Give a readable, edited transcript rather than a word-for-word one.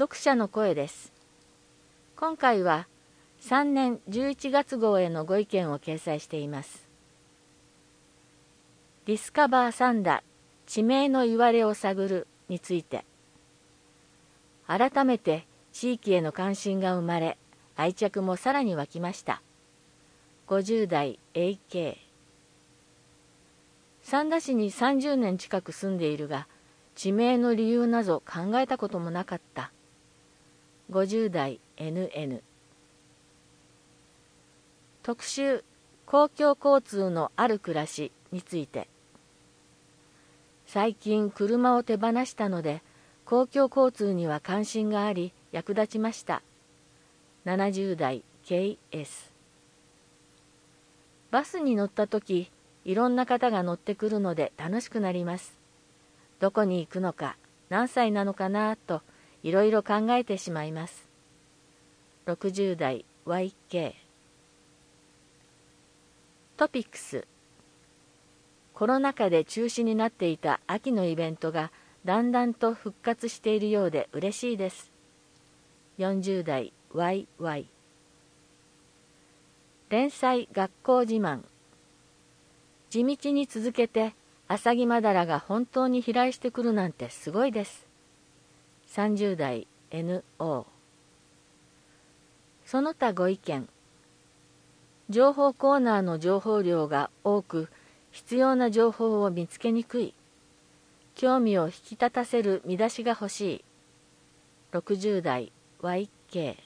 読者の声です。今回は3年11月号へのご意見を掲載しています。ディスカバーサンダ、地名のいわれを探るについて。改めて地域への関心が生まれ、愛着もさらに湧きました。50代 AK。三田市に30年近く住んでいるが、地名の理由など考えたこともなかった。50代 NN。特集、公共交通のある暮らしについて。最近車を手放したので、公共交通には関心があり役立ちました。70代 KS。バスに乗ったとき、いろんな方が乗ってくるので楽しくなります。どこに行くのか、何歳なのかなといろいろ考えてしまいます。60代 YK。トピックス。コロナ禍で中止になっていた秋のイベントがだんだんと復活しているようで嬉しいです。40代 YY。連載学校自慢。地道に続けてアサギマダラが本当に飛来してくるなんてすごいです。30代 NO。その他ご意見。情報コーナーの情報量が多く、必要な情報を見つけにくい。興味を引き立たせる見出しが欲しい。60代 YK。